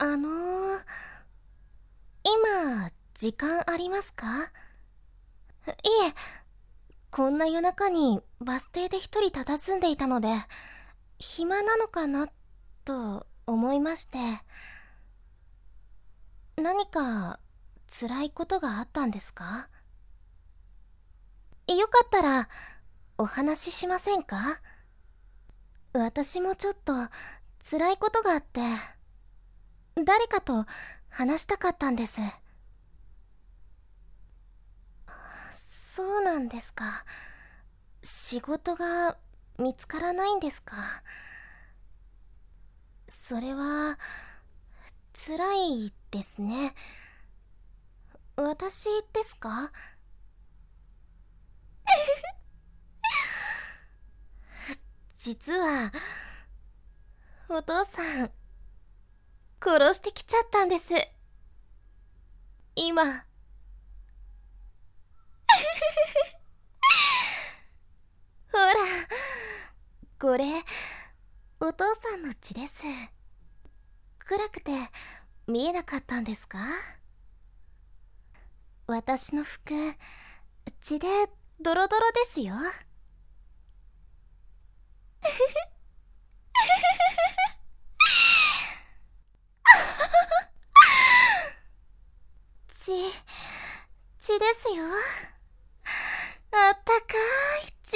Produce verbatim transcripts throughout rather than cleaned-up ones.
あのー、今、時間ありますか？いえ、こんな夜中にバス停で一人佇んでいたので、暇なのかな、と思いまして。何か、辛いことがあったんですか？よかったら、お話ししませんか？私もちょっと、辛いことがあって、誰かと話したかったんです。そうなんですか。仕事が見つからないんですか。それは辛いですね。私ですか？実はお父さん殺してきちゃったんです、今。ほら、これお父さんの血です。暗くて見えなかったんですか？私の服、血でドロドロですよ。血、血ですよ。あったかい血。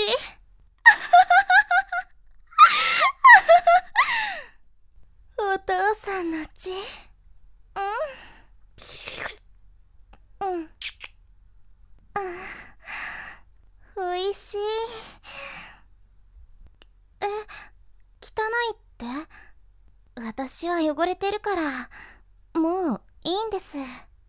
お父さんの血。うんうん、おいしい。え、汚いって？私は汚れてるから、もういいんです。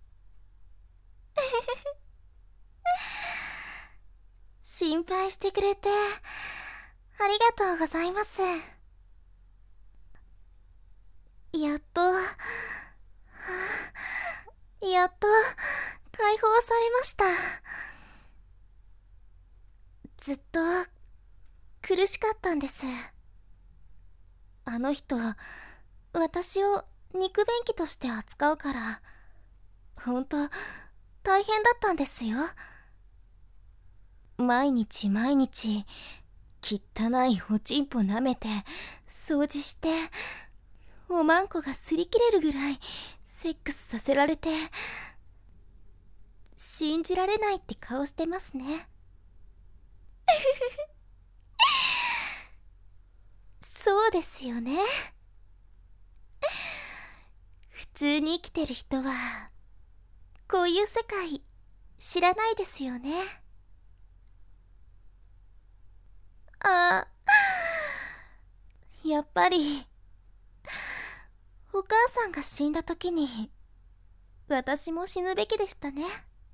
心配してくれてありがとうございます。やっと、はあ、やっと解放されました。ずっと苦しかったんです。あの人、私を肉便器として扱うから、ほんと大変だったんですよ。毎日毎日汚いおちんぽ舐めて掃除して、おまんこが擦り切れるぐらいセックスさせられて、信じられないって顔してますね。そうですよね。普通に生きてる人はこういう世界知らないですよね。あ、やっぱりお母さんが死んだ時に私も死ぬべきでしたね。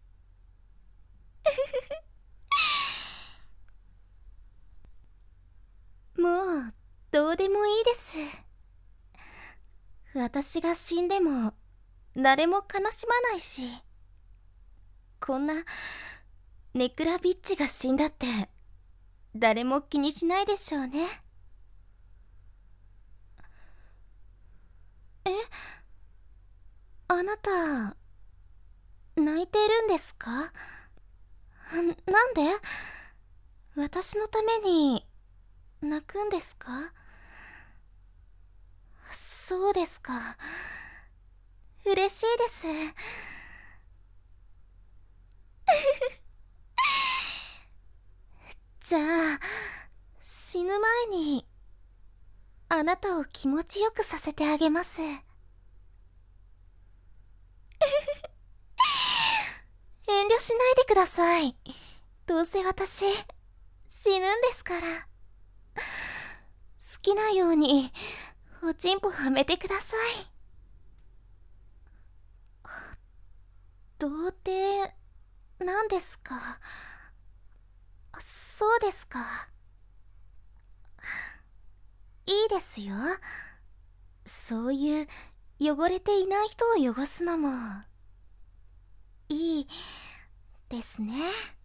もうどうでもいいです。私が死んでも誰も悲しまないし、こんなネクラビッチが死んだって誰も気にしないでしょうね。え、あなた泣いてるんですか？なんで？私のために泣くんですか？そうですか。嬉しいです。じゃあ、死ぬ前にあなたを気持ちよくさせてあげます。遠慮しないでください。どうせ私死ぬんですから。好きなようにおちんぽはめてください。童貞なんですか？そうですか。いいですよ。そういう汚れていない人を汚すのもいいですね。